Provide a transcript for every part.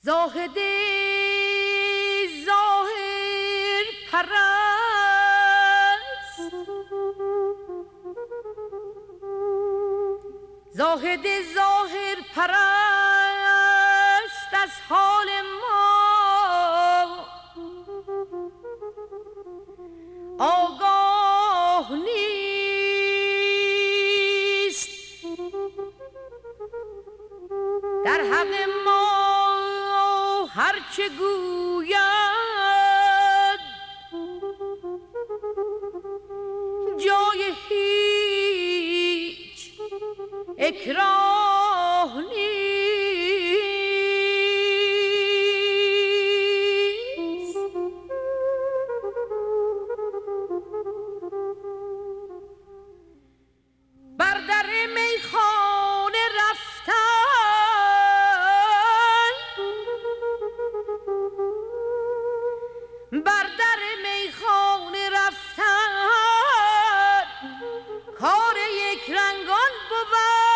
زاهد ظاهر پرست، زاهد ظاهر پرست از حال ما آگاه نیست، در حق ما هرچه گوید جای هیچ اکراه نیست. بر در میخانه رفتن، بر در میخانه رفتن کار یک رنگان بود.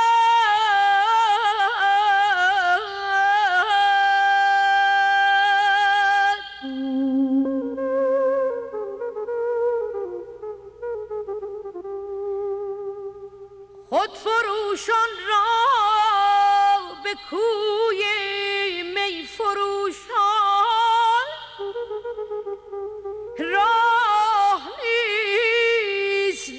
خود فروشان را به کوی می فروشان راه نیست.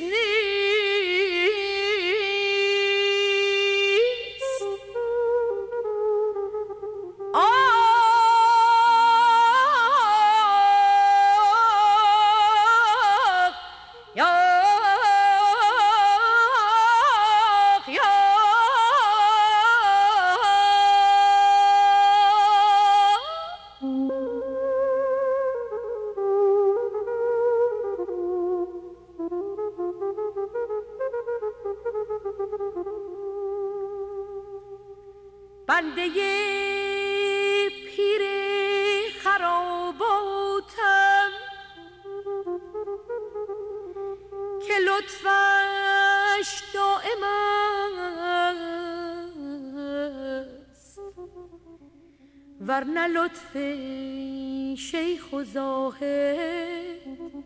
بنده پیر خراباتم که لطفش دائم است، ورنه لطف شیخ و زاهد،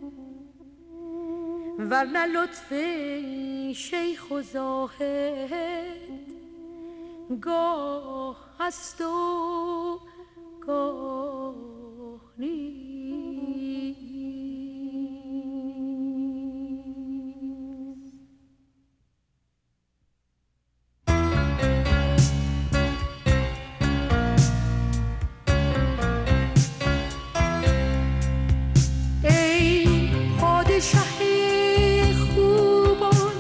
ورنه لطف شیخ و زاهد گاه هست و گاه نیست. ای پادشه خوبان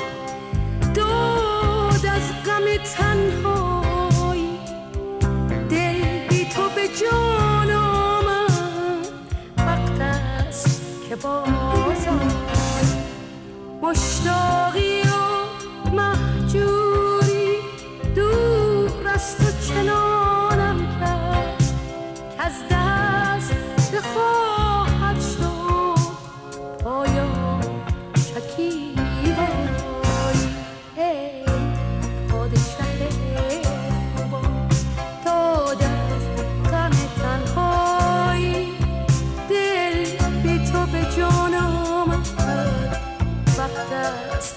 داد از غم تنهایی، دل بی تو به جان آمد، وقت است که باز آی. مشتاقی و مهجوری دور از تو چنانم کرد که از دست بخواهد شد پایا شکیبایی. ای پادشه خوبان داد از غم تنهایی، دل بی تو به جان آمد، وقت است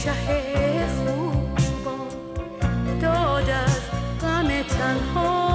شه خوبا داد از غم تنها